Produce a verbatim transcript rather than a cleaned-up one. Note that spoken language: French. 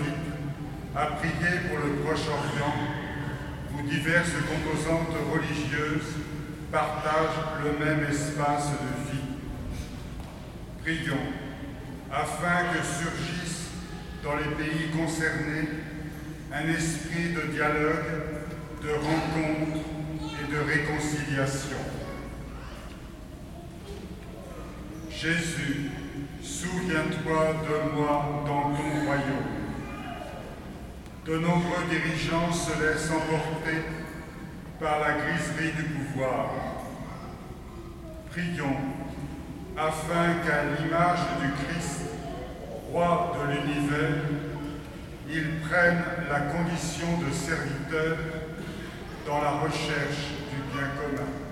néophytes à prier pour le Proche-Orient, où diverses composantes religieuses partagent le même espace de vie. Prions afin que surgisse dans les pays concernés un esprit de dialogue, de rencontre et de réconciliation. Jésus, souviens-toi de moi dans ton royaume. De nombreux dirigeants se laissent emporter par la griserie du pouvoir. Prions afin qu'à l'image du Christ, roi de l'univers, ils prennent la condition de serviteurs dans la recherche du bien commun.